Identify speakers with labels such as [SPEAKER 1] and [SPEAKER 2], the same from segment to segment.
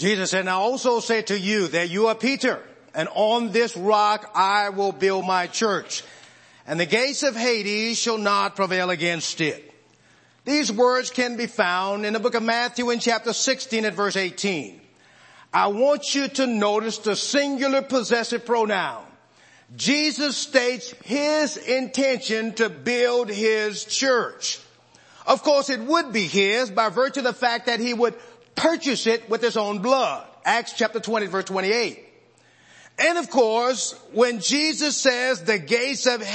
[SPEAKER 1] Jesus said, "Now also say to you that you are Peter, and on this rock I will build my church, and the gates of Hades shall not prevail against it." These words can be found in the book of Matthew in chapter 16 at verse 18. I want you to notice the singular possessive pronoun. Jesus states his intention to build his church. Of course, it would be his by virtue of the fact that he would purchase it with his own blood. Acts chapter 20 verse 28. And of course, when Jesus says the gates of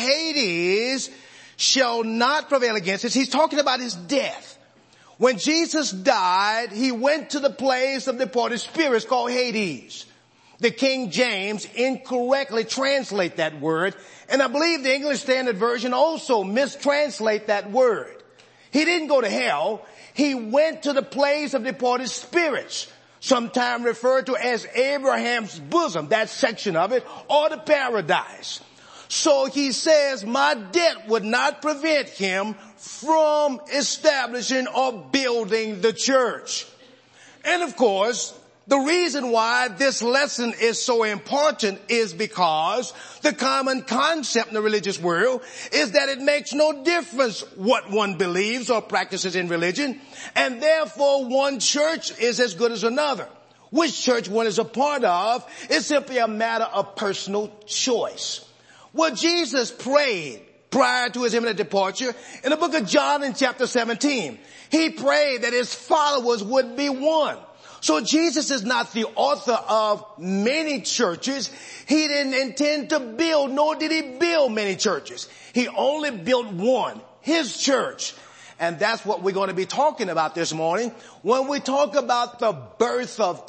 [SPEAKER 1] Hades shall not prevail against us, he's talking about his death. When Jesus died, he went to the place of departed spirits called Hades. The King James incorrectly translate that word, and I believe the English Standard Version also mistranslate that word. He didn't go to hell. He went to the place of departed spirits, sometimes referred to as Abraham's bosom, that section of it, or the paradise. So he says, my death would not prevent him from establishing or building the church. And of course, the reason why this lesson is so important is because the common concept in the religious world is that it makes no difference what one believes or practices in religion, and therefore one church is as good as another. Which church one is a part of is simply a matter of personal choice. Well, Jesus prayed prior to his imminent departure in the book of John in chapter 17. He prayed that his followers would be one. So Jesus is not the author of many churches. He didn't intend to build, nor did he build many churches. He only built one, his church. And that's what we're going to be talking about this morning when we talk about the birth of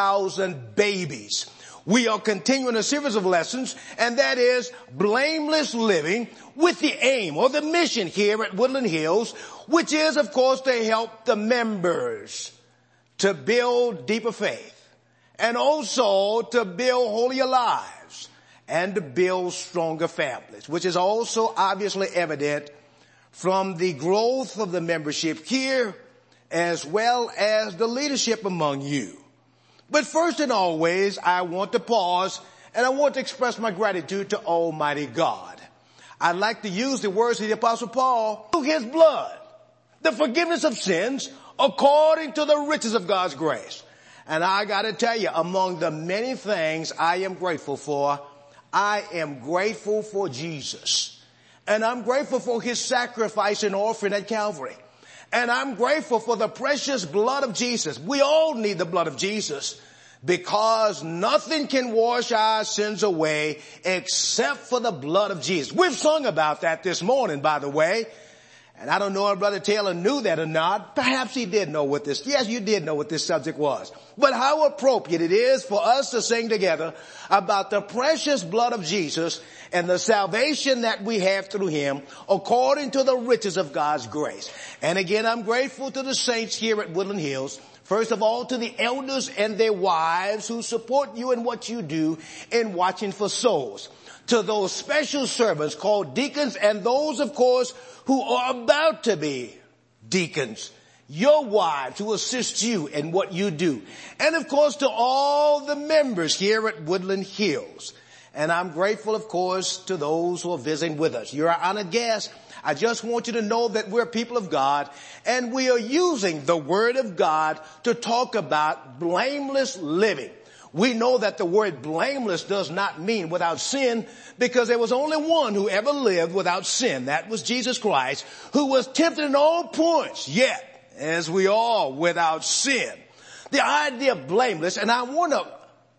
[SPEAKER 1] 3,000 babies. We are continuing a series of lessons, and that is blameless living, with the aim or the mission here at Woodland Hills, which is, of course, to help the members to build deeper faith, and also to build holier lives, and to build stronger families, which is also obviously evident from the growth of the membership here, as well as the leadership among you. But first and always, I want to pause, and I want to express my gratitude to Almighty God. I'd like to use the words of the Apostle Paul, through his blood, the forgiveness of sins, according to the riches of God's grace. And I got to tell you, among the many things I am grateful for, I am grateful for Jesus. And I'm grateful for his sacrifice and offering at Calvary. And I'm grateful for the precious blood of Jesus. We all need the blood of Jesus, because nothing can wash our sins away except for the blood of Jesus. We've sung about that this morning, by the way. And I don't know if Brother Taylor knew that or not. Perhaps he did know what this, yes, you did know what this subject was. But how appropriate it is for us to sing together about the precious blood of Jesus and the salvation that we have through him, according to the riches of God's grace. And again, I'm grateful to the saints here at Woodland Hills. First of all, to the elders and their wives who support you in what you do in watching for souls. To those special servants called deacons, and those, of course, who are about to be deacons, your wives who assist you in what you do. And of course, to all the members here at Woodland Hills. And I'm grateful, of course, to those who are visiting with us. You're our honored guests. I just want you to know that we're people of God, and we are using the Word of God to talk about blameless living. We know that the word blameless does not mean without sin, because there was only one who ever lived without sin. That was Jesus Christ, who was tempted in all points, yet, as we are, without sin. The idea of blameless, and I want to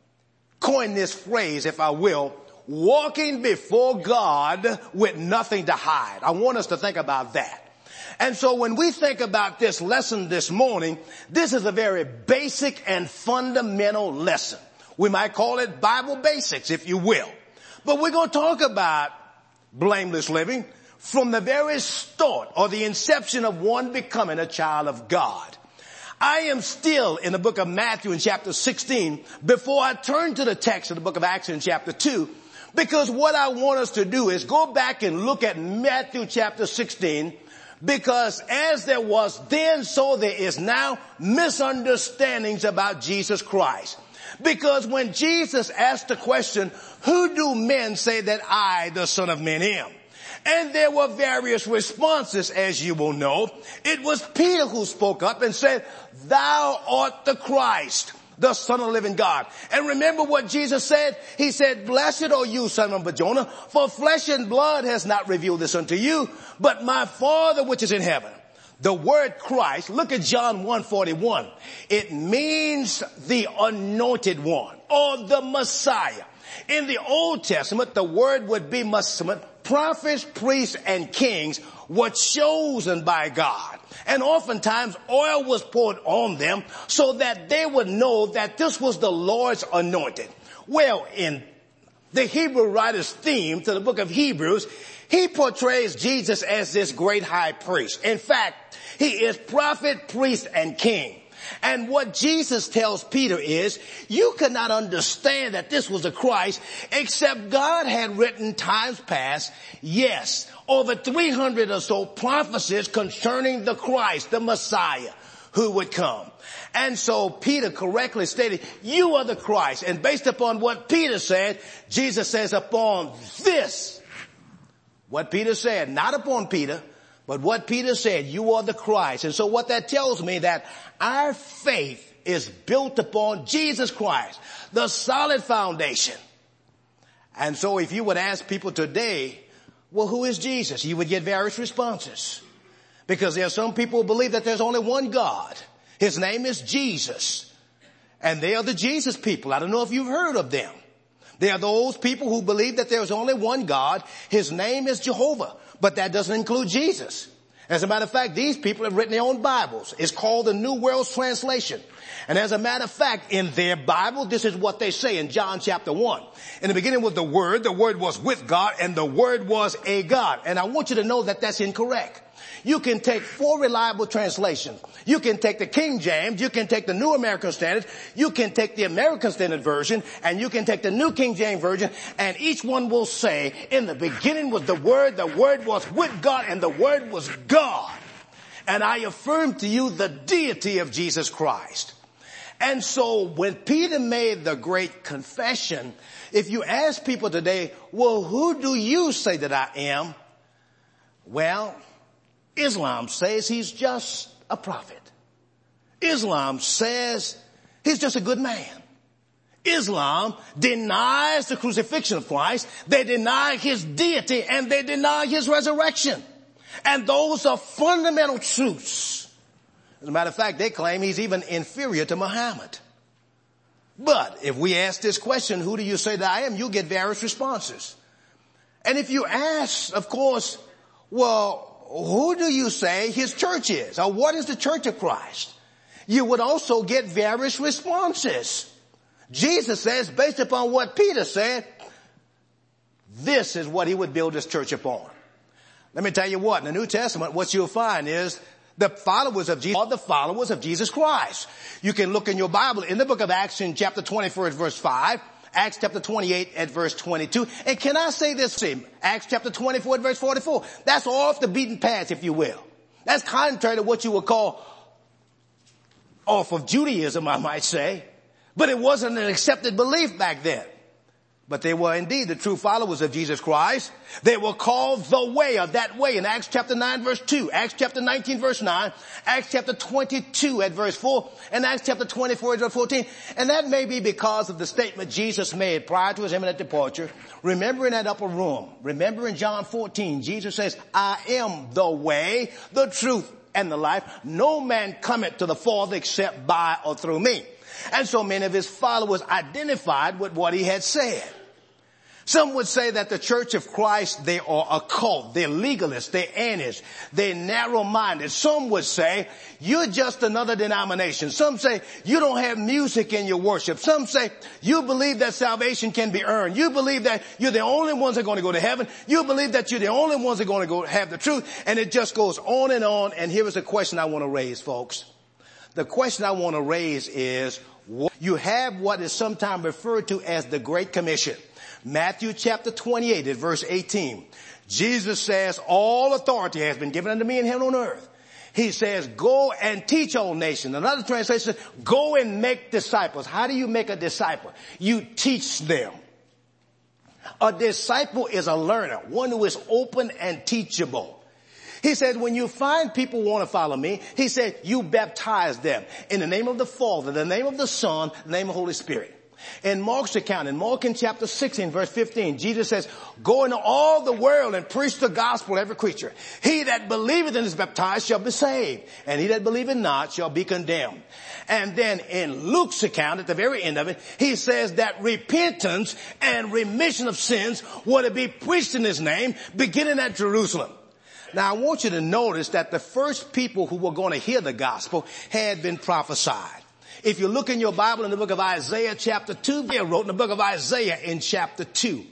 [SPEAKER 1] coin this phrase, if I will, walking before God with nothing to hide. I want us to think about that. And so when we think about this lesson this morning, this is a very basic and fundamental lesson. We might call it Bible basics, if you will. But we're going to talk about blameless living from the very start, or the inception of one becoming a child of God. I am still in the book of Matthew in chapter 16 before I turn to the text of the book of Acts in chapter 2, because what I want us to do is go back and look at Matthew chapter 16, Because as there was then, so there is now misunderstandings about Jesus Christ. Because when Jesus asked the question, who do men say that I, the Son of Man, am? And there were various responses, as you will know. It was Peter who spoke up and said, thou art the Christ, the Son of the living God. And remember what Jesus said? He said, blessed are you, son of Jonah, for flesh and blood has not revealed this unto you, but my Father which is in heaven. The word Christ, look at John 1:41. It means the anointed one or the Messiah. In the Old Testament, the word would be Messiah. Prophets, priests, and kings were chosen by God. And oftentimes oil was poured on them so that they would know that this was the Lord's anointed. Well, in the Hebrew writer's theme to the book of Hebrews, he portrays Jesus as this great high priest. In fact, he is prophet, priest, and king. And what Jesus tells Peter is, you could not understand that this was the Christ except God had written times past, yes, over 300 or so prophecies concerning the Christ, the Messiah, who would come. And so Peter correctly stated, you are the Christ. And based upon what Peter said, Jesus says, upon this, what Peter said, not upon Peter, but what Peter said, you are the Christ. And so what that tells me that our faith is built upon Jesus Christ, the solid foundation. And so if you would ask people today, well, who is Jesus? You would get various responses. Because there are some people who believe that there's only one God. His name is Jesus. And they are the Jesus people. I don't know if you've heard of them. They are those people who believe that there's only one God. His name is Jehovah. But that doesn't include Jesus. As a matter of fact, these people have written their own Bibles. It's called the New World Translation. And as a matter of fact, in their Bible, this is what they say in John chapter 1. In the beginning was the Word was with God, and the Word was a God. And I want you to know that that's incorrect. You can take 4 reliable translations. You can take the King James, you can take the New American Standard, you can take the American Standard Version, and you can take the New King James Version, and each one will say, in the beginning was the Word was with God, and the Word was God. And I affirm to you the deity of Jesus Christ. And so when Peter made the great confession, if you ask people today, well, who do you say that I am? Well, Islam says he's just a prophet. Islam says he's just a good man. Islam denies the crucifixion of Christ. They deny his deity and they deny his resurrection. And those are fundamental truths. As a matter of fact, they claim he's even inferior to Muhammad. But if we ask this question, who do you say that I am? You'll get various responses. And if you ask, of course, well, who do you say his church is? Or what is the church of Christ? You would also get various responses. Jesus says, based upon what Peter said, this is what he would build his church upon. Let me tell you what, in the New Testament, what you'll find is the followers of Jesus are the followers of Jesus Christ. You can look in your Bible in the book of Acts in chapter 24 verse 5, Acts chapter 28 at verse 22. And can I say this? Acts chapter 24 at verse 44. That's off the beaten path, if you will. That's contrary to what you would call off of Judaism, I might say. But it wasn't an accepted belief back then. But they were indeed the true followers of Jesus Christ. They were called the way, or that way, in Acts chapter 9 verse 2, Acts chapter 19 verse 9, Acts chapter 22 at verse 4, and Acts chapter 24 at verse 14. And that may be because of the statement Jesus made prior to his imminent departure. Remember in that upper room, remember in John 14, Jesus says, I am the way, the truth, and the life. No man cometh to the Father except by or through me. And so many of his followers identified with what he had said. Some would say that the Church of Christ, they are a cult, they're legalists, they're anarchists, they're narrow-minded. Some would say, you're just another denomination. Some say, you don't have music in your worship. Some say, you believe that salvation can be earned. You believe that you're the only ones that are going to go to heaven. You believe that you're the only ones that are going to go have the truth. And it just goes on. And here is a question I want to raise, folks. The question I want to raise is, you have what is sometimes referred to as the Great Commission. Matthew chapter 28 at verse 18. Jesus says, all authority has been given unto me in heaven and on earth. He says, go and teach all nations. Another translation says, go and make disciples. How do you make a disciple? You teach them. A disciple is a learner, one who is open and teachable. He said, when you find people who want to follow me, he said, you baptize them in the name of the Father, the name of the Son, the name of the Holy Spirit. In Mark's account, in Mark in chapter 16, verse 15, Jesus says, go into all the world and preach the gospel to every creature. He that believeth and is baptized shall be saved, and he that believeth not shall be condemned. And then in Luke's account, at the very end of it, he says that repentance and remission of sins were to be preached in his name, beginning at Jerusalem. Now I want you to notice that the first people who were going to hear the gospel had been prophesied. If you look in your Bible in the book of Isaiah chapter 2, they wrote in the book of Isaiah in chapter 2.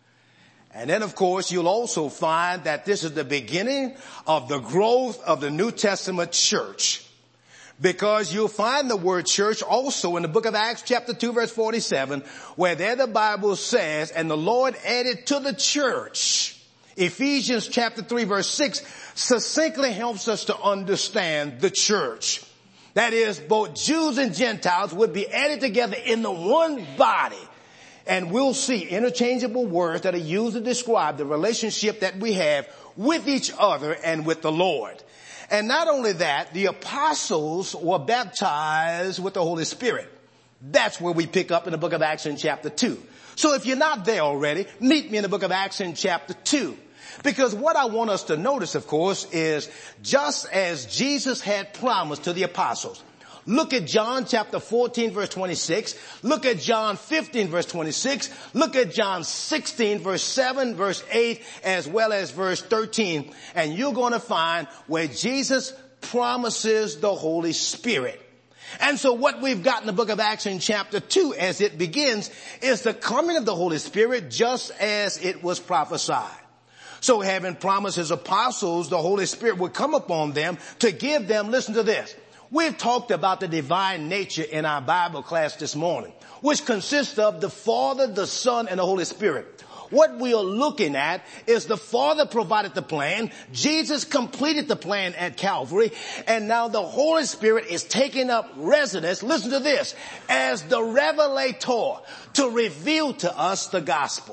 [SPEAKER 1] And then of course you'll also find that this is the beginning of the growth of the New Testament church. Because you'll find the word church also in the book of Acts chapter 2 verse 47, where there the Bible says, and the Lord added to the church. Ephesians chapter 3 verse 6 succinctly helps us to understand the church. That is, both Jews and Gentiles would be added together in the one body. And we'll see interchangeable words that are used to describe the relationship that we have with each other and with the Lord. And not only that, the apostles were baptized with the Holy Spirit. That's where we pick up in the book of Acts in chapter 2. So if you're not there already, meet me in the book of Acts in chapter 2. Because what I want us to notice, of course, is just as Jesus had promised to the apostles. Look at John chapter 14 verse 26. Look at John 15 verse 26. Look at John 16 verse 7, verse 8, as well as verse 13. And you're going to find where Jesus promises the Holy Spirit. And so what we've got in the book of Acts in chapter 2 as it begins is the coming of the Holy Spirit just as it was prophesied. So having promised his apostles, the Holy Spirit would come upon them to give them, listen to this. We've talked about the divine nature in our Bible class this morning, which consists of the Father, the Son, and the Holy Spirit. What we are looking at is the Father provided the plan, Jesus completed the plan at Calvary, and now the Holy Spirit is taking up residence, listen to this, as the revelator to reveal to us the gospel.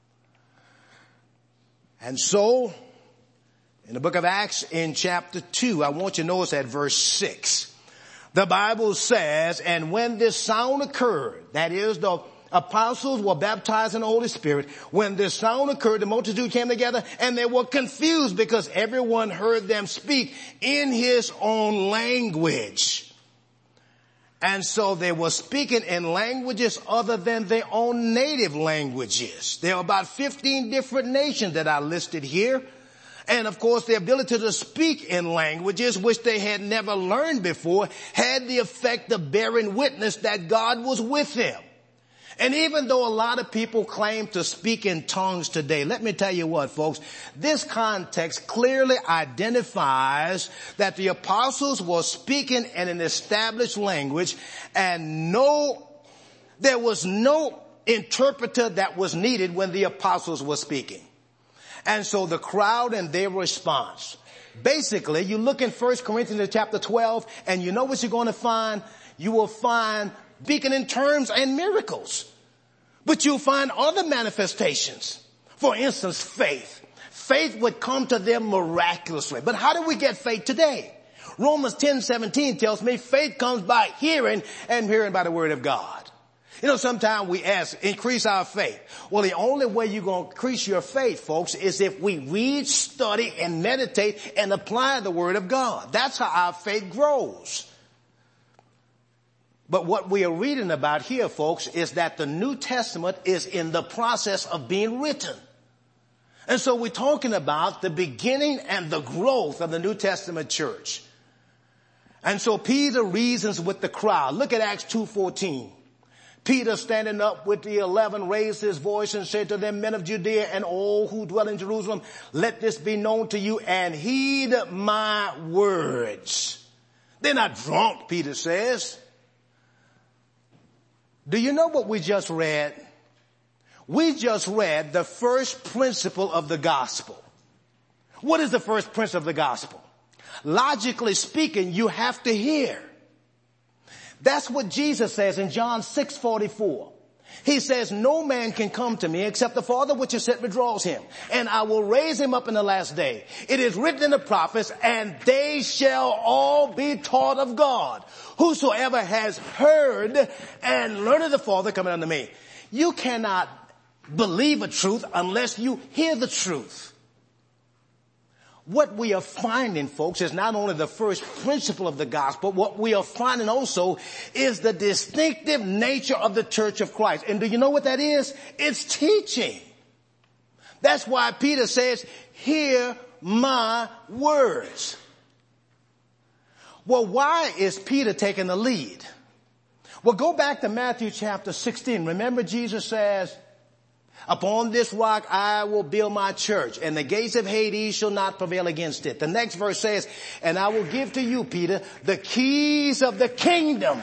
[SPEAKER 1] And so, in the book of Acts in chapter 2, I want you to notice at verse 6. The Bible says, and when this sound occurred, that is the apostles were baptized in the Holy Spirit. When this sound occurred, the multitude came together and they were confused because everyone heard them speak in his own language. And so they were speaking in languages other than their own native languages. There are about 15 different nations that are listed here. And of course, the ability to speak in languages which they had never learned before had the effect of bearing witness that God was with them. And even though a lot of people claim to speak in tongues today, let me tell you what, folks, this context clearly identifies that the apostles were speaking in an established language and there was no interpreter that was needed when the apostles were speaking. And so the crowd and their response. Basically, you look in 1 Corinthians chapter 12 and you know what you're going to find? You will find speaking in terms and miracles. But you'll find other manifestations. For instance, faith. Faith would come to them miraculously. But how do we get faith today? Romans 10:17 tells me faith comes by hearing and hearing by the word of God. You know, sometimes we ask, increase our faith. Well, the only way you're going to increase your faith, folks, is if we read, study, and meditate and apply the word of God. That's how our faith grows. But what we are reading about here, folks, is that the New Testament is in the process of being written. And so we're talking about the beginning and the growth of the New Testament church. And so Peter reasons with the crowd. Look at Acts 2:14. Peter, standing up with the 11, raised his voice and said to them, men of Judea and all who dwell in Jerusalem, let this be known to you and heed my words. They're not drunk, Peter says. Do you know what we just read? We just read the first principle of the gospel. What is the first principle of the gospel? Logically speaking, you have to hear. That's what Jesus says in John 6:44. He says, no man can come to me except the Father which has sent me draws him, and I will raise him up in the last day. It is written in the prophets, and they shall all be taught of God. Whosoever has heard and learned of the Father coming unto me. You cannot believe a truth unless you hear the truth. What we are finding, folks, is not only the first principle of the gospel, what we are finding also is the distinctive nature of the Church of Christ. And do you know what that is? It's teaching. That's why Peter says, hear my words. Well, why is Peter taking the lead? Well, go back to Matthew chapter 16. Remember Jesus says, upon this rock I will build my church, and the gates of Hades shall not prevail against it. The next verse says, and I will give to you, Peter, the keys of the kingdom.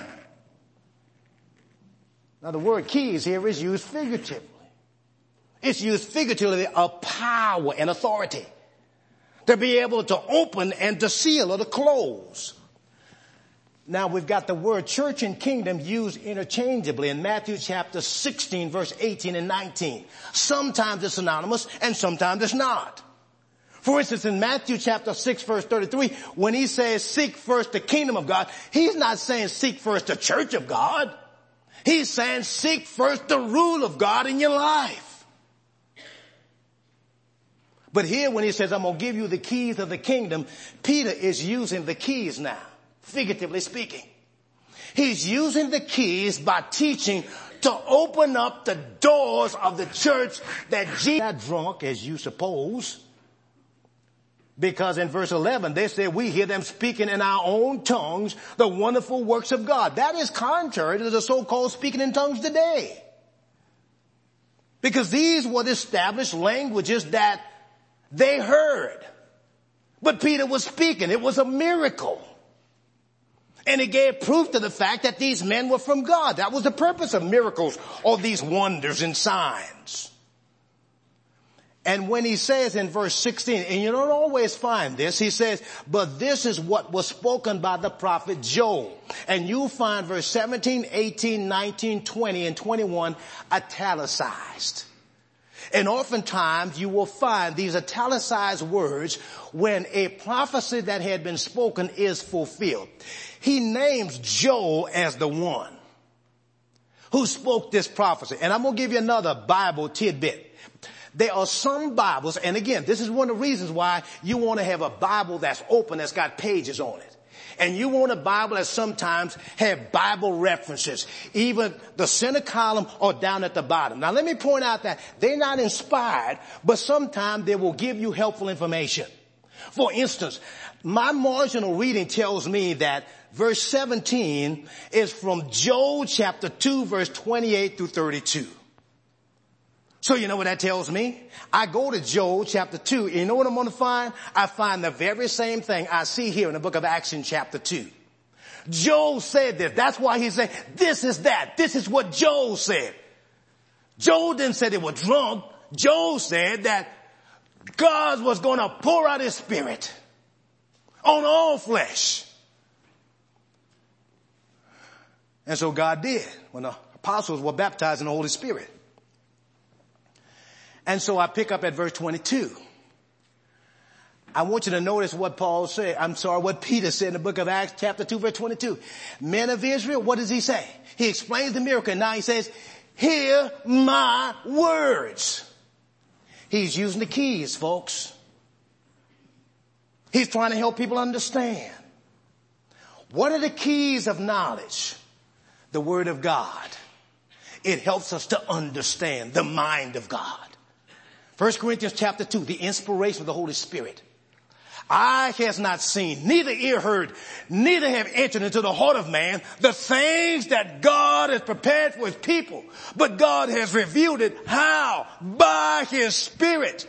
[SPEAKER 1] Now the word keys here is used figuratively. It's used figuratively of power and authority. To be able to open and to seal or to close. Now we've got the word church and kingdom used interchangeably in Matthew chapter 16 verse 18 and 19. Sometimes it's synonymous and sometimes it's not. For instance, in Matthew chapter 6 verse 33, when he says seek first the kingdom of God, he's not saying seek first the church of God. He's saying seek first the rule of God in your life. But here when he says I'm going to give you the keys of the kingdom, Peter is using the keys now. Figuratively speaking. He's using the keys by teaching to open up the doors of the church that Jesus got drunk, as you suppose. Because in verse 11, they say we hear them speaking in our own tongues the wonderful works of God. That is contrary to the so-called speaking in tongues today. Because these were the established languages that they heard. But Peter was speaking. It was a miracle. And it gave proof to the fact that these men were from God. That was the purpose of miracles, all these wonders and signs. And when he says in verse 16, and you don't always find this, he says, but this is what was spoken by the prophet Joel. And you'll find verse 17, 18, 19, 20, and 21 italicized. And oftentimes you will find these italicized words when a prophecy that had been spoken is fulfilled. He names Joel as the one who spoke this prophecy. And I'm going to give you another Bible tidbit. There are some Bibles, and again, this is one of the reasons why you want to have a Bible that's open, that's got pages on it. And you want a Bible that sometimes have Bible references, even the center column or down at the bottom. Now let me point out that they're not inspired, but sometimes they will give you helpful information. For instance, my marginal reading tells me that verse 17 is from Joel chapter 2 verse 28 through 32. So you know what that tells me? I go to Joel chapter 2, and you know what I'm going to find? I find the very same thing I see here in the book of Acts in chapter 2. Joel said this. That's why he said, this is that. This is what Joel said. Joel didn't say they were drunk. Joel said that God was going to pour out his spirit on all flesh. And so God did when the apostles were baptized in the Holy Spirit. And so I pick up at verse 22. I want you to notice what what Peter said in the book of Acts chapter 2 verse 22. Men of Israel, what does he say? He explains the miracle. Now he says, hear my words. He's using the keys, folks. He's trying to help people understand. What are the keys of knowledge? The Word of God. It helps us to understand the mind of God. 1 Corinthians chapter 2, the inspiration of the Holy Spirit. Eye has not seen, neither ear heard, neither have entered into the heart of man the things that God has prepared for his people. But God has revealed it. How? By his Spirit.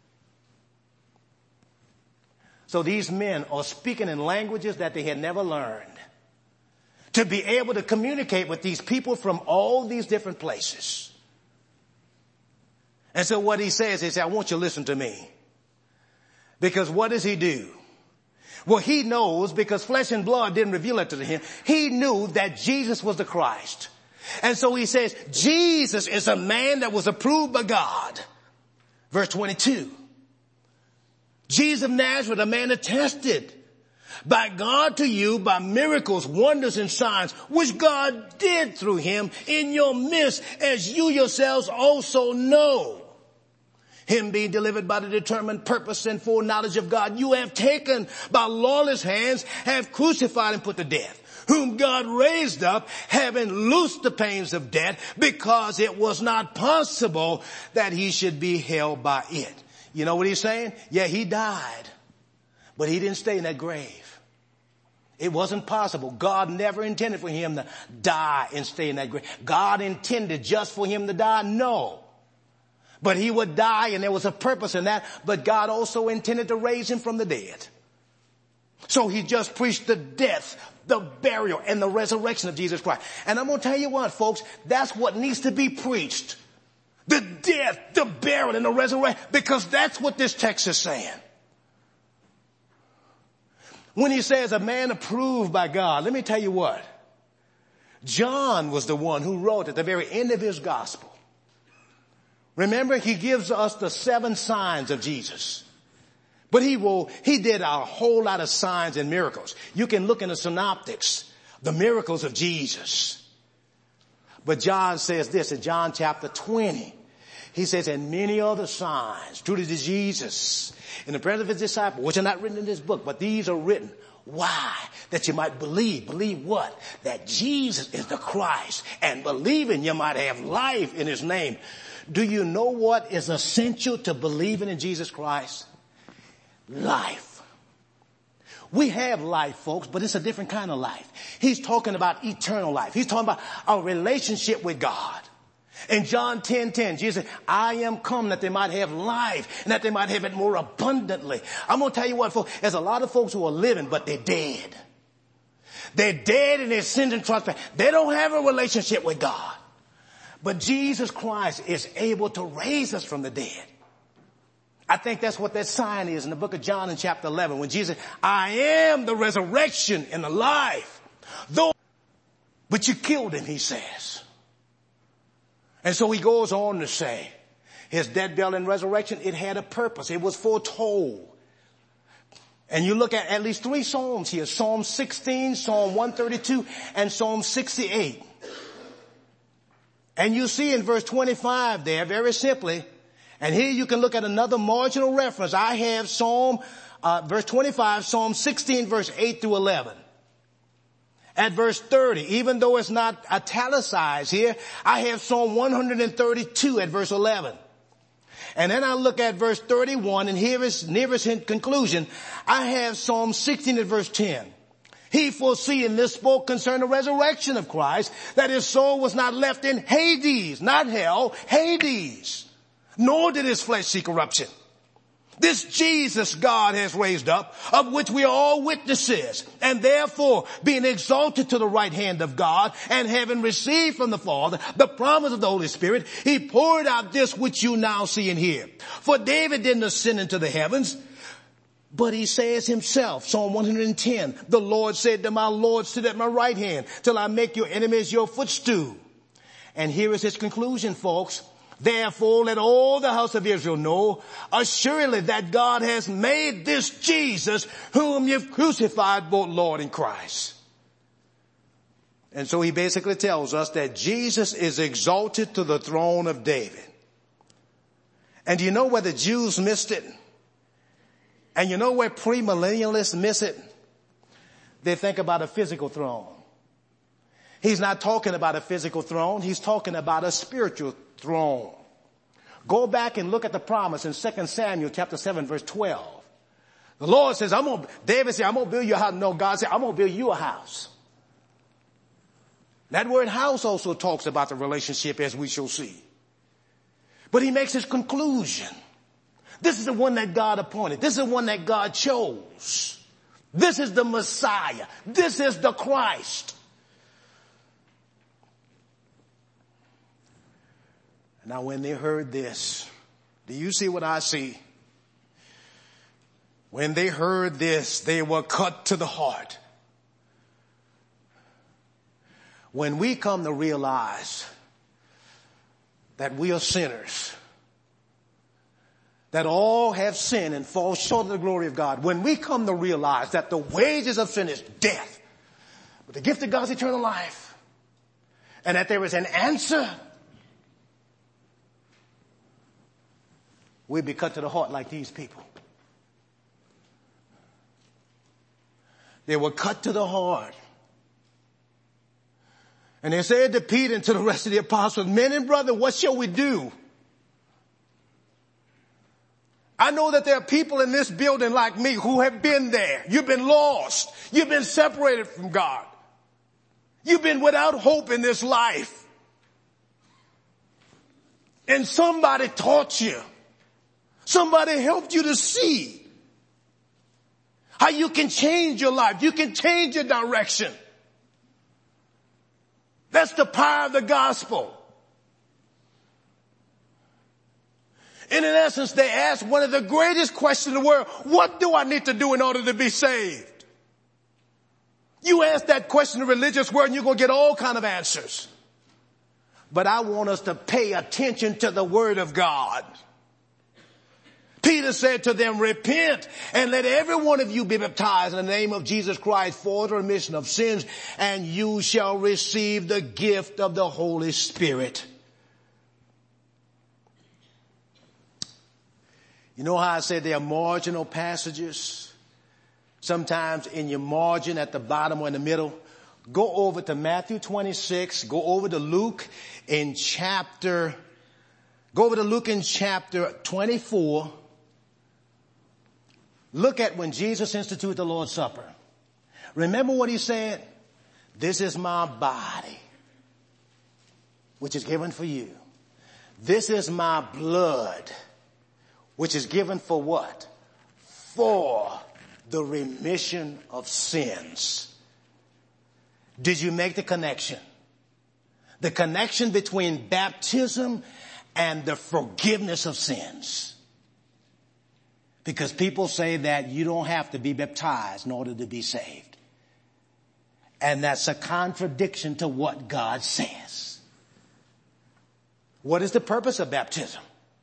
[SPEAKER 1] So these men are speaking in languages that they had never learned. To be able to communicate with these people from all these different places. And so what he says is, I want you to listen to me. Because what does he do? Well, he knows, because flesh and blood didn't reveal it to him. He knew that Jesus was the Christ. And so he says, Jesus is a man that was approved by God. Verse 22. Jesus of Nazareth, a man attested by God to you by miracles, wonders, and signs, which God did through him in your midst, as you yourselves also know. Him being delivered by the determined purpose and foreknowledge of God, you have taken by lawless hands, have crucified and put to death, whom God raised up, having loosed the pains of death, because it was not possible that he should be held by it. You know what he's saying? Yeah, he died, but he didn't stay in that grave. It wasn't possible. God never intended for him to die and stay in that grave. God intended just for him to die? No. But he would die, and there was a purpose in that. But God also intended to raise him from the dead. So he just preached the death, the burial, and the resurrection of Jesus Christ. And I'm going to tell you what, folks, that's what needs to be preached. The death, the burial, and the resurrection. Because that's what this text is saying. When he says a man approved by God, let me tell you what. John was the one who wrote at the very end of his gospel. Remember, he gives us the 7 signs of Jesus. But he did a whole lot of signs and miracles. You can look in the synoptics, the miracles of Jesus. But John says this in John chapter 20. He says, and many other signs, truly to Jesus, in the presence of his disciples, which are not written in this book, but these are written. Why? That you might believe. Believe what? That Jesus is the Christ. And believing you might have life in his name. Do you know what is essential to believing in Jesus Christ? Life. We have life, folks, but it's a different kind of life. He's talking about eternal life. He's talking about our relationship with God. In John 10:10, Jesus said, I am come that they might have life and that they might have it more abundantly. I'm going to tell you what, folks, there's a lot of folks who are living, but they're dead. They're dead in their sins and trespasses. They don't have a relationship with God. But Jesus Christ is able to raise us from the dead. I think that's what that sign is in the book of John in chapter 11. When Jesus said, I am the resurrection and the life. But you killed him, he says. And so he goes on to say, his death, burial, and resurrection, it had a purpose. It was foretold. And you look at least 3 Psalms here. Psalm 16, Psalm 132, and Psalm 68. And you see in verse 25 there, very simply, and here you can look at another marginal reference. I have verse 25, Psalm 16, verse 8 through 11. At verse 30, even though it's not italicized here, I have Psalm 132 at verse 11. And then I look at verse 31, and here is nearest in conclusion, I have Psalm 16 at verse 10. He foreseeing this spoke concerning the resurrection of Christ, that his soul was not left in Hades, not hell, Hades, nor did his flesh see corruption. This Jesus God has raised up, of which we are all witnesses, and therefore being exalted to the right hand of God, and having received from the Father the promise of the Holy Spirit, he poured out this which you now see and hear. For David didn't ascend into the heavens, but he says himself, Psalm 110, the Lord said to my Lord, sit at my right hand till I make your enemies your footstool. And here is his conclusion, folks. Therefore, let all the house of Israel know assuredly that God has made this Jesus whom you've crucified, both Lord and Christ. And so he basically tells us that Jesus is exalted to the throne of David. And do you know where the Jews missed it? And you know where premillennialists miss it? They think about a physical throne. He's not talking about a physical throne. He's talking about a spiritual throne. Go back and look at the promise in 2 Samuel chapter 7 verse 12. The Lord says, David said, I'm going to build you a house. No, God said, I'm going to build you a house. That word house also talks about the relationship, as we shall see. But he makes his conclusion. This is the one that God appointed. This is the one that God chose. This is the Messiah. This is the Christ. Now when they heard this, do you see what I see? When they heard this, they were cut to the heart. When we come to realize that we are sinners, that all have sinned and fall short of the glory of God, when we come to realize that the wages of sin is death, but the gift of God is eternal life, and that there is an answer, we'll be cut to the heart like these people. They were cut to the heart. And they said to Peter and to the rest of the apostles, men and brothers, what shall we do? I know that there are people in this building like me who have been there. You've been lost. You've been separated from God. You've been without hope in this life. And somebody taught you. Somebody helped you to see how you can change your life. You can change your direction. That's the power of the gospel. And in essence, they asked one of the greatest questions in the world. What do I need to do in order to be saved? You ask that question in the religious world and you're going to get all kinds of answers. But I want us to pay attention to the word of God. Peter said to them, repent and let every one of you be baptized in the name of Jesus Christ for the remission of sins, and you shall receive the gift of the Holy Spirit. You know how I said there are marginal passages? Sometimes in your margin at the bottom or in the middle. Go over to Matthew 26. Go over to Luke in chapter 24. Look at when Jesus instituted the Lord's Supper. Remember what he said? This is my body, which is given for you. This is my blood, which is given for what? For the remission of sins. Did you make the connection? The connection between baptism and the forgiveness of sins. Because people say that you don't have to be baptized in order to be saved. And that's a contradiction to what God says. What is the purpose of baptism?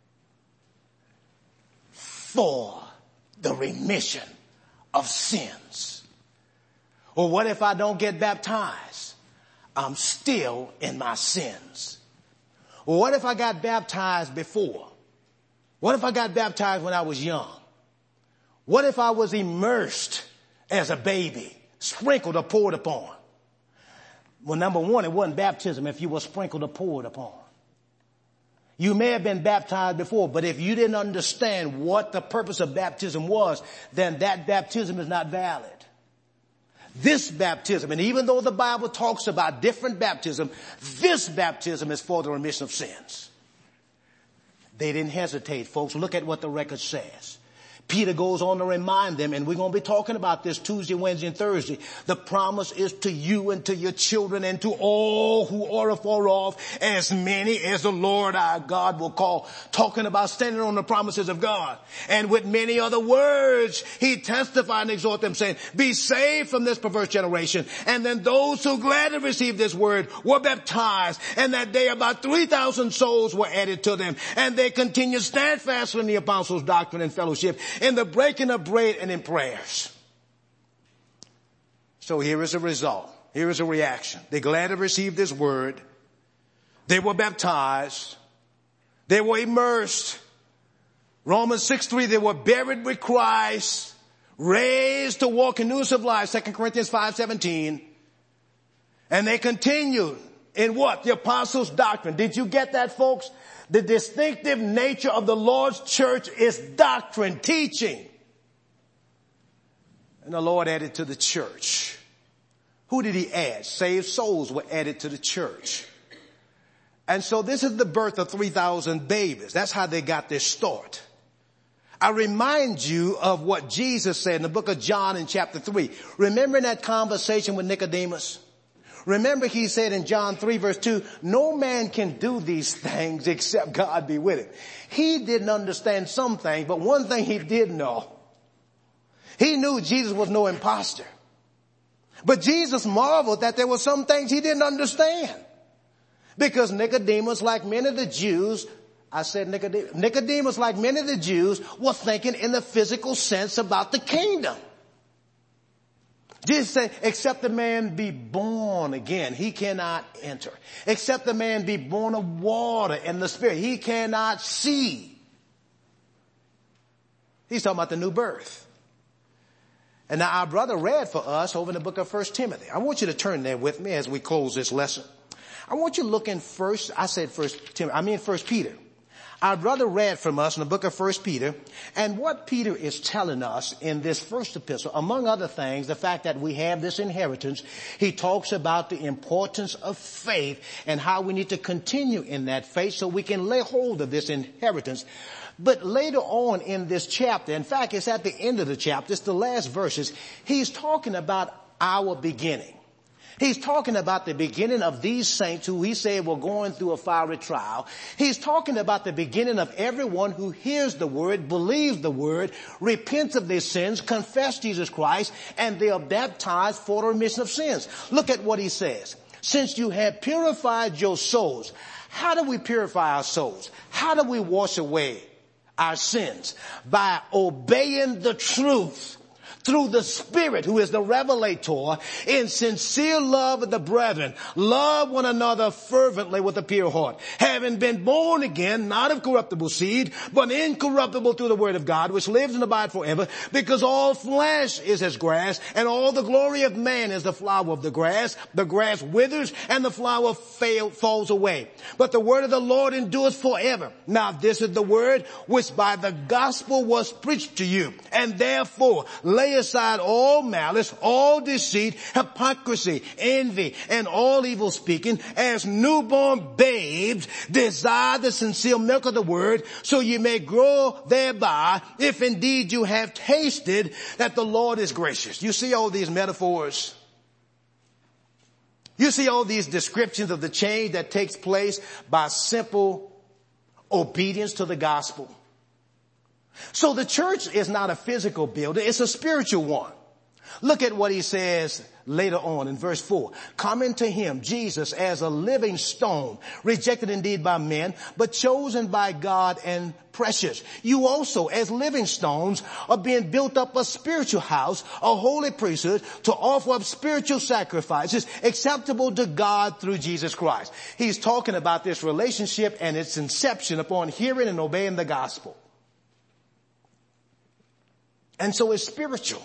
[SPEAKER 1] For the remission of sins. Or what if I don't get baptized? I'm still in my sins. Or what if I got baptized before? What if I got baptized when I was young? What if I was immersed as a baby, sprinkled or poured upon? Well, number one, it wasn't baptism if you were sprinkled or poured upon. You may have been baptized before, but if you didn't understand what the purpose of baptism was, then that baptism is not valid. This baptism, and even though the Bible talks about different baptism, this baptism is for the remission of sins. They didn't hesitate, folks. Look at what the record says. Peter goes on to remind them, and we're going to be talking about this Tuesday, Wednesday, and Thursday. The promise is to you and to your children and to all who are afar off, as many as the Lord our God will call. Talking about standing on the promises of God. And with many other words, he testified and exhorted them, saying, be saved from this perverse generation. And then those who gladly received this word were baptized. And that day about 3,000 souls were added to them. And they continued steadfast in the apostles' doctrine and fellowship, in the breaking of bread and in prayers. So here is a result. Here is a reaction. They gladly received this word. They were baptized. They were immersed. Romans 6:3, they were buried with Christ, raised to walk in newness of life, 2 Corinthians 5:17. And they continued in what? The apostles' doctrine. Did you get that, folks? The distinctive nature of the Lord's church is doctrine, teaching. And the Lord added to the church. Who did he add? Saved souls were added to the church. And so this is the birth of 3,000 babies. That's how they got their start. I remind you of what Jesus said in the book of John in chapter 3. Remember that conversation with Nicodemus? Remember he said in John 3 verse 2, no man can do these things except God be with him. He didn't understand some things, but one thing he did know. He knew Jesus was no imposter. But Jesus marveled that there were some things he didn't understand. Because Nicodemus, like many of the Jews, Nicodemus, like many of the Jews, was thinking in the physical sense about the kingdom. Jesus said, except the man be born again, he cannot enter. Except the man be born of water and the Spirit, he cannot see. He's talking about the new birth. And now our brother read for us over in the book of 1 Timothy. I want you to turn there with me as we close this lesson. I want you to look in First Peter. Our brother read from us in the book of 1 Peter, and what Peter is telling us in this first epistle, among other things, the fact that we have this inheritance, he talks about the importance of faith and how we need to continue in that faith so we can lay hold of this inheritance. But later on in this chapter, in fact, it's at the end of the chapter, it's the last verses, he's talking about our beginning. He's talking about the beginning of these saints who he said were going through a fiery trial. He's talking about the beginning of everyone who hears the word, believes the word, repents of their sins, confess Jesus Christ, and they are baptized for the remission of sins. Look at what he says. Since you have purified your souls. How do we purify our souls? How do we wash away our sins? By obeying the truth through the Spirit, who is the revelator, in sincere love of the brethren. Love one another fervently with a pure heart, having been born again, not of corruptible seed, but incorruptible through the word of God, which lives and abides forever. Because all flesh is as grass, and all the glory of man is the flower of the grass. The grass withers, and the flower falls away. But the word of the Lord endures forever. Now this is the word which by the gospel was preached to you. And therefore lay aside all malice, all deceit, hypocrisy, envy, and all evil speaking. As newborn babes, desire the sincere milk of the word, so you may grow thereby, if indeed you have tasted that the Lord is gracious. You see all these metaphors? You see all these descriptions of the change that takes place by simple obedience to the gospel. So the church is not a physical building, it's a spiritual one. Look at what he says later on in verse 4. Come to him, Jesus, as a living stone, rejected indeed by men, but chosen by God and precious. You also, as living stones, are being built up a spiritual house, a holy priesthood, to offer up spiritual sacrifices acceptable to God through Jesus Christ. He's talking about this relationship and its inception upon hearing and obeying the gospel. And so it's spiritual.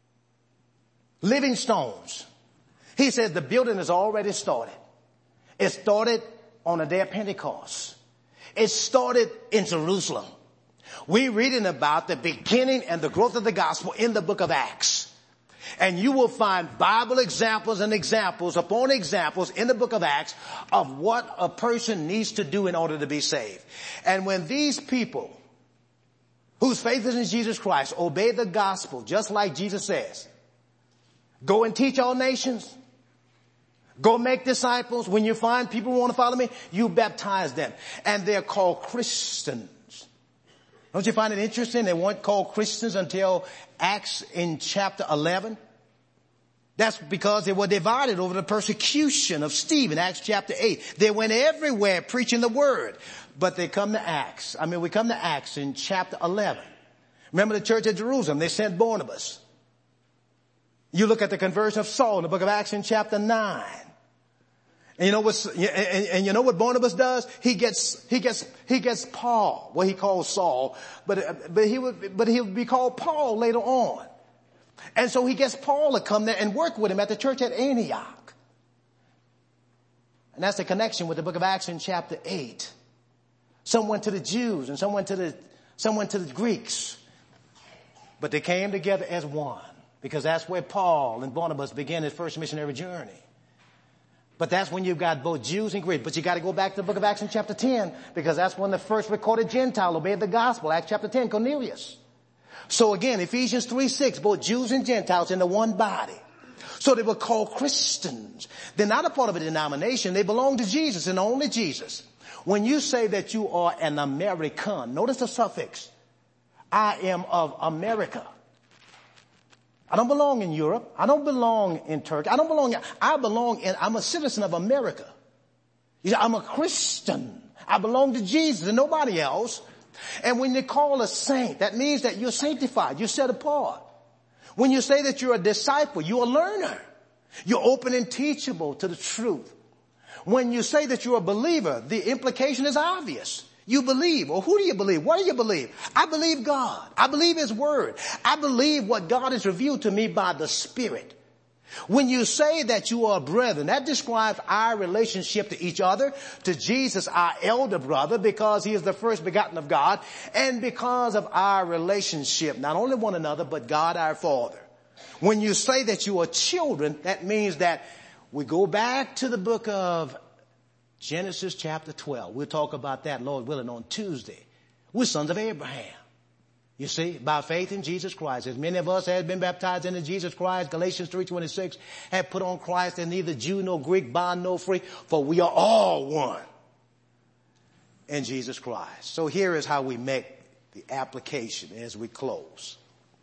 [SPEAKER 1] Living stones. He says the building has already started. It started on the day of Pentecost. It started in Jerusalem. We're reading about the beginning and the growth of the gospel in the book of Acts. And you will find Bible examples and examples upon examples in the book of Acts of what a person needs to do in order to be saved. And when these people whose faith is in Jesus Christ obey the gospel, just like Jesus says, go and teach all nations, go make disciples. When you find people who want to follow me, you baptize them. And they're called Christians. Don't you find it interesting? They weren't called Christians until Acts in chapter 11. That's because they were divided over the persecution of Stephen, Acts chapter 8. They went everywhere preaching the word. But we come to Acts in chapter 11. Remember the church at Jerusalem, they sent Barnabas. You look at the conversion of Saul in the book of Acts in chapter 9. And you know what Barnabas does? He gets Paul, what he calls Saul, but he would be called Paul later on. And so he gets Paul to come there and work with him at the church at Antioch. And that's the connection with the book of Acts in chapter 8. Some went to the Jews and some went to the Greeks. But they came together as one, because that's where Paul and Barnabas began his first missionary journey. But that's when you've got both Jews and Greeks. But you got to go back to the book of Acts in chapter 10, because that's when the first recorded Gentile obeyed the gospel. Acts chapter 10, Cornelius. So again, Ephesians 3:6, both Jews and Gentiles in the one body. So they were called Christians. They're not a part of a denomination. They belong to Jesus and only Jesus. When you say that you are an American, notice the suffix. I am of America. I don't belong in Europe. I don't belong in Turkey. I'm a citizen of America. I'm a Christian. I belong to Jesus and nobody else. And when they call a saint, that means that you're sanctified. You're set apart. When you say that you're a disciple, you're a learner. You're open and teachable to the truth. When you say that you're a believer, the implication is obvious. You believe. Or who do you believe? What do you believe? I believe God. I believe His Word. I believe what God has revealed to me by the Spirit. When you say that you are brethren, that describes our relationship to each other, to Jesus, our elder brother, because He is the first begotten of God, and because of our relationship, not only one another, but God our Father. When you say that you are children, that means that we go back to the book of Genesis chapter 12. We'll talk about that, Lord willing, on Tuesday. We're sons of Abraham. You see, by faith in Jesus Christ. As many of us have been baptized into Jesus Christ, Galatians 3:26, have put on Christ, and neither Jew nor Greek, bond nor free, for we are all one in Jesus Christ. So here is how we make the application as we close.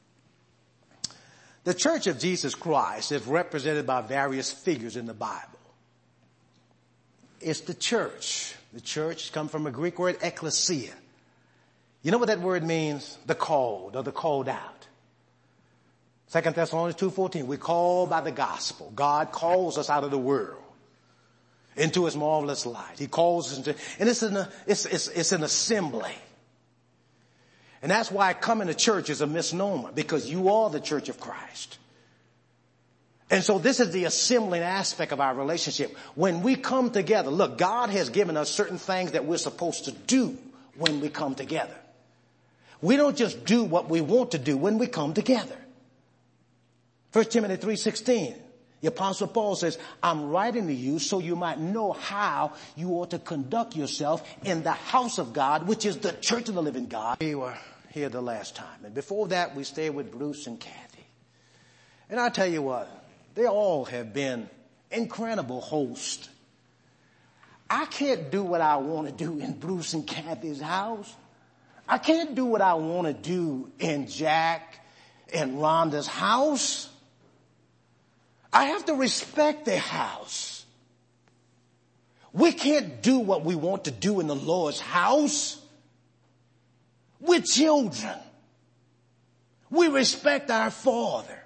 [SPEAKER 1] The Church of Jesus Christ is represented by various figures in the Bible. It's the church. The church comes from a Greek word, ekklesia. You know what that word means? The called, or the called out. 2 Thessalonians 2:14, we call by the gospel. God calls us out of the world into His marvelous light. He calls us into, and it's an assembly. And that's why coming to church is a misnomer, because you are the church of Christ. And so this is the assembling aspect of our relationship. When we come together, look, God has given us certain things that we're supposed to do when we come together. We don't just do what we want to do when we come together. 1 Timothy 3:16, the Apostle Paul says, I'm writing to you so you might know how you ought to conduct yourself in the house of God, which is the church of the living God. We were here the last time. And before that, we stayed with Bruce and Kathy. And I tell you what, they all have been incredible hosts. I can't do what I want to do in Bruce and Kathy's house. I can't do what I want to do in Jack and Rhonda's house. I have to respect their house. We can't do what we want to do in the Lord's house. We're children. We respect our Father.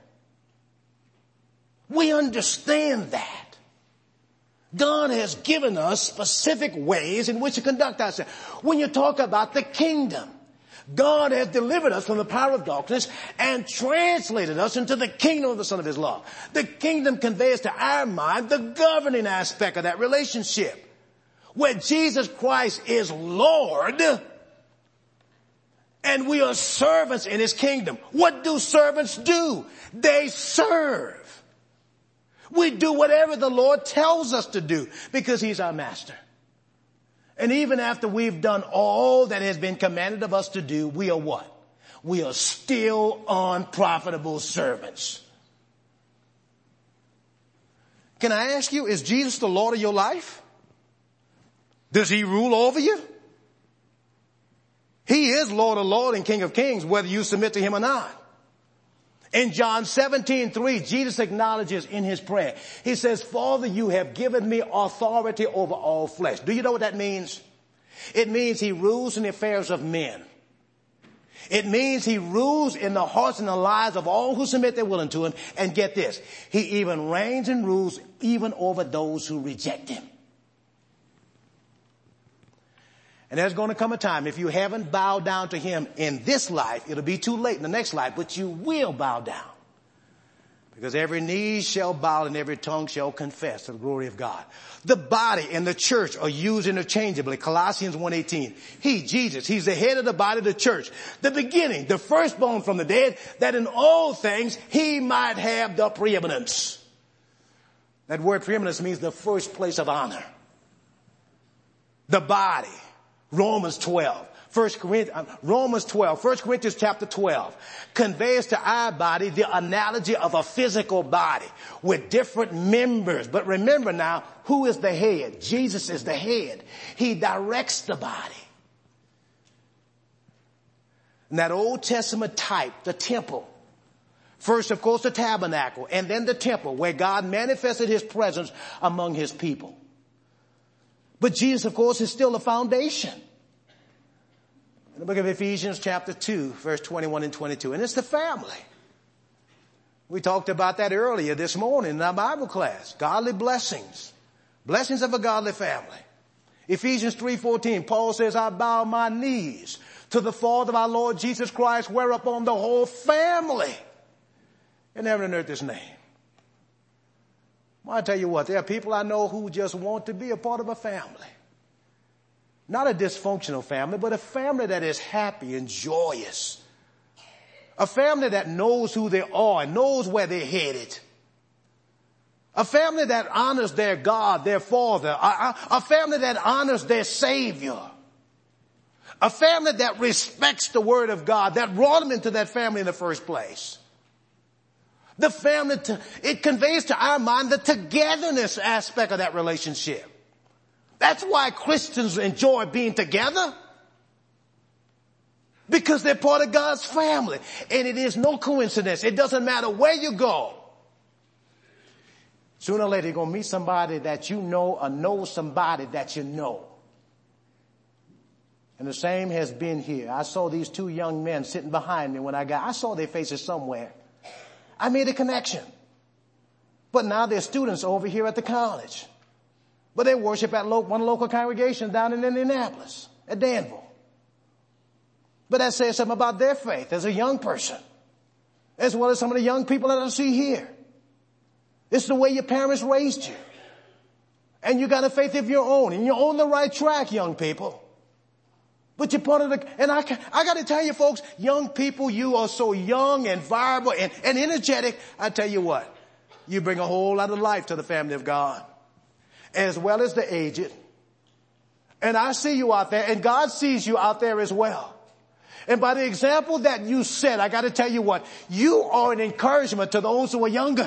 [SPEAKER 1] We understand that. God has given us specific ways in which to conduct ourselves. When you talk about the kingdom, God has delivered us from the power of darkness and translated us into the kingdom of the Son of His love. The kingdom conveys to our mind the governing aspect of that relationship, where Jesus Christ is Lord and we are servants in His kingdom. What do servants do? They serve. We do whatever the Lord tells us to do because He's our master. And even after we've done all that has been commanded of us to do, we are what? We are still unprofitable servants. Can I ask you, is Jesus the Lord of your life? Does He rule over you? He is Lord of Lords and King of Kings, whether you submit to Him or not. In John 17:3, Jesus acknowledges in His prayer, He says, Father, you have given me authority over all flesh. Do you know what that means? It means He rules in the affairs of men. It means He rules in the hearts and the lives of all who submit their will unto Him. And get this, He even reigns and rules even over those who reject Him. And there's going to come a time, if you haven't bowed down to Him in this life, it'll be too late in the next life, but you will bow down. Because every knee shall bow and every tongue shall confess to the glory of God. The body and the church are used interchangeably. Colossians 1:18. He, Jesus, He's the head of the body of the church. The beginning, the firstborn from the dead, that in all things He might have the preeminence. That word preeminence means the first place of honor. The body. Romans 12, 1 Corinthians chapter 12 conveys to our body the analogy of a physical body with different members. But remember now, who is the head? Jesus is the head. He directs the body. And that Old Testament type, the temple, First, of course, the tabernacle, and then the temple, where God manifested his presence among his people. But Jesus, of course, is still the foundation. In the book of Ephesians chapter 2, verse 21 and 22, and it's the family. We talked about that earlier this morning in our Bible class. Godly blessings. Blessings of a godly family. Ephesians 3:14, Paul says, I bow my knees to the Father of our Lord Jesus Christ, whereupon the whole family in heaven and earth is named. Well, I tell you what, there are people I know who just want to be a part of a family. Not a dysfunctional family, but a family that is happy and joyous. A family that knows who they are and knows where they're headed. A family that honors their God, their Father. A family that honors their Savior. A family that respects the Word of God, that brought them into that family in the first place. The family, it conveys to our mind the togetherness aspect of that relationship. That's why Christians enjoy being together. Because they're part of God's family. And it is no coincidence. It doesn't matter where you go. Sooner or later you're going to meet somebody that you know or know somebody that you know. And the same has been here. I saw these two young men sitting behind me when I saw their faces somewhere. I made a connection. But now they're students over here at the college. But they worship at one local congregation down in Indianapolis, at Danville. But that says something about their faith as a young person, as well as some of the young people that I see here. It's the way your parents raised you. And you got a faith of your own, and you're on the right track, young people. But you're part of and I got to tell you folks, young people, you are so young and vibrant and energetic. I tell you what, you bring a whole lot of life to the family of God, as well as the aged. And I see you out there, and God sees you out there as well. And by the example that you set, I got to tell you what, you are an encouragement to those who are younger.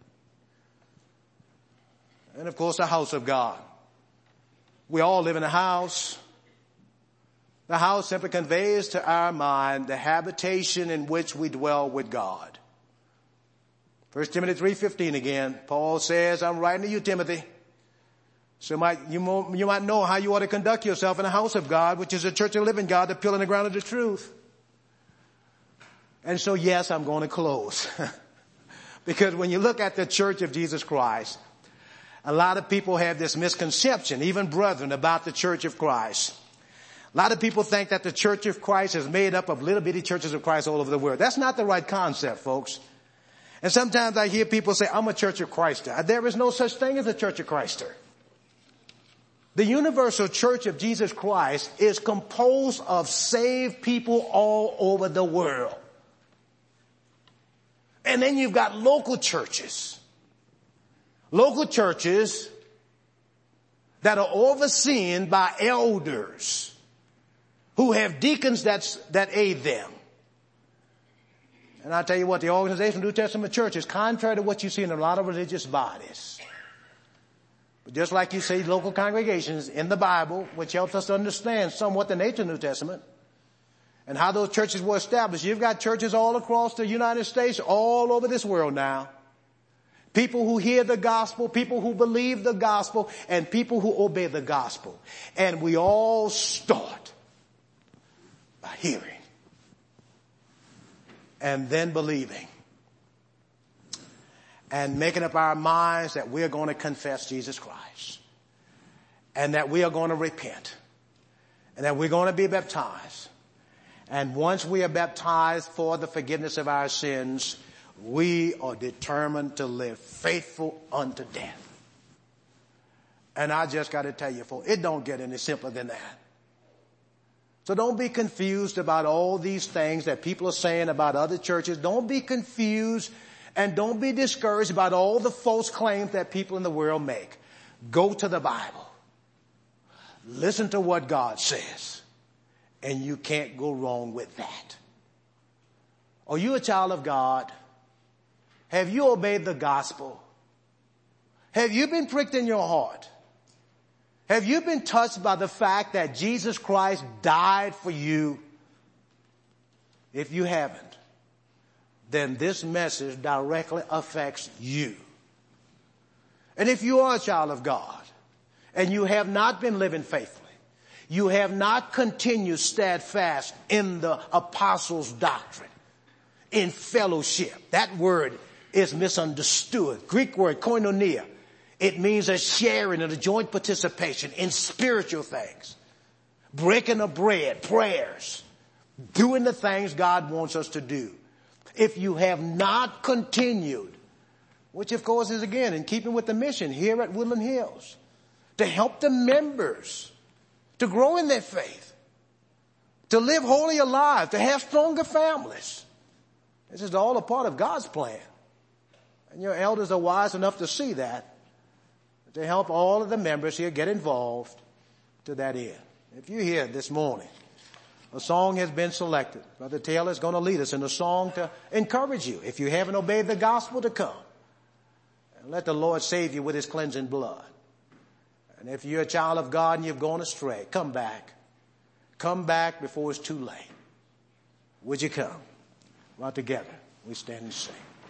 [SPEAKER 1] And of course, the house of God. We all live in a house. The house simply conveys to our mind the habitation in which we dwell with God. 1 Timothy 3:15 again. Paul says, I'm writing to you, Timothy. So you might know how you ought to conduct yourself in the house of God, which is the church of the living God, the pillar and the ground of the truth. And so, yes, I'm going to close. Because when you look at the church of Jesus Christ, a lot of people have this misconception, even brethren, about the church of Christ. A lot of people think that the church of Christ is made up of little bitty churches of Christ all over the world. That's not the right concept, folks. And sometimes I hear people say, I'm a church of Christer. There is no such thing as a church of Christer. The universal church of Jesus Christ is composed of saved people all over the world. And then you've got local churches. Local churches that are overseen by elders who have deacons that aid them. And I tell you what, the organization of New Testament church is contrary to what you see in a lot of religious bodies. But just like you see local congregations in the Bible, which helps us to understand somewhat the nature of the New Testament and how those churches were established. You've got churches all across the United States, all over this world now. People who hear the gospel, people who believe the gospel, and people who obey the gospel. And we all start by hearing and then believing and making up our minds that we're going to confess Jesus Christ and that we are going to repent and that we're going to be baptized. And once we are baptized for the forgiveness of our sins, we are determined to live faithful unto death. And I just got to tell you, folks, it don't get any simpler than that. So don't be confused about all these things that people are saying about other churches. Don't be confused and don't be discouraged about all the false claims that people in the world make. Go to the Bible. Listen to what God says. And you can't go wrong with that. Are you a child of God? Have you obeyed the gospel? Have you been pricked in your heart? Have you been touched by the fact that Jesus Christ died for you? If you haven't, then this message directly affects you. And if you are a child of God and you have not been living faithfully, you have not continued steadfast in the apostles' doctrine, in fellowship. That word is misunderstood. Greek word koinonia. It means a sharing and a joint participation in spiritual things. Breaking of bread, prayers, doing the things God wants us to do. If you have not continued, which of course is again in keeping with the mission here at Woodland Hills, to help the members to grow in their faith, to live holier lives, to have stronger families. This is all a part of God's plan. And your elders are wise enough to see that, to help all of the members here get involved to that end. If you're here this morning, a song has been selected. Brother Taylor is going to lead us in a song to encourage you, if you haven't obeyed the gospel, to come and let the Lord save you with his cleansing blood. And if you're a child of God and you've gone astray, come back. Come back before it's too late. Would you come? Right together, we stand and sing.